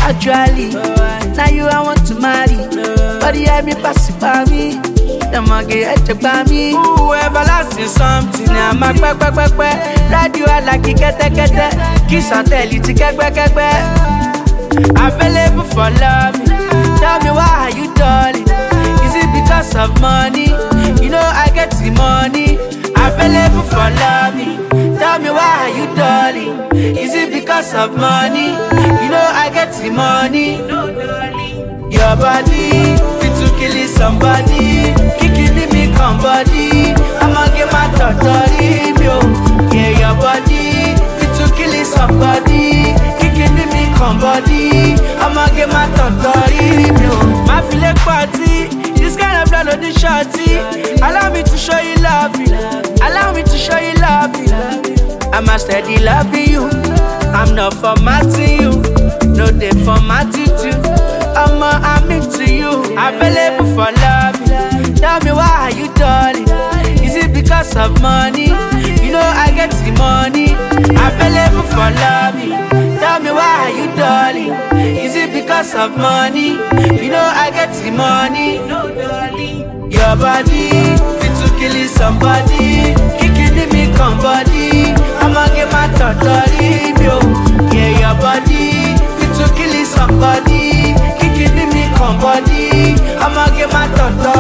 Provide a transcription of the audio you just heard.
Actually, now you I want to marry. But you have me pass it by me. The monkey head to buy me. Ooh, everlasting something. I'm a quack. Radio I like it, get. Kiss and tell you to get. Available for love. Tell me why you darling. Is it because of money? You know I get the money. Available for love. Tell me why you darling. Is it because of money? You know I get the money. Your body fit to kill somebody. Kicking me come body. I'ma get my totori, yo. Yeah, your body fit to kill somebody. Kicking me come body. I'ma get my totori, yo. My feel party. This kind of blood on the shorty. Allow me to show you love. Allow me to show you love. I'm a steady loving you. I'm not formatting you. No day formatting too. I'm into you. Available for love. Tell me why you darling. Is it because of money? You know I get the money. Available for love. Tell me why you darling. Is it because of money? You know I get the money. Your body fit to kill somebody. Kicking me come body. I'ma get my totori, yo. Yeah, your body fit to kill somebody. Kicking me come body. I'ma get my totori.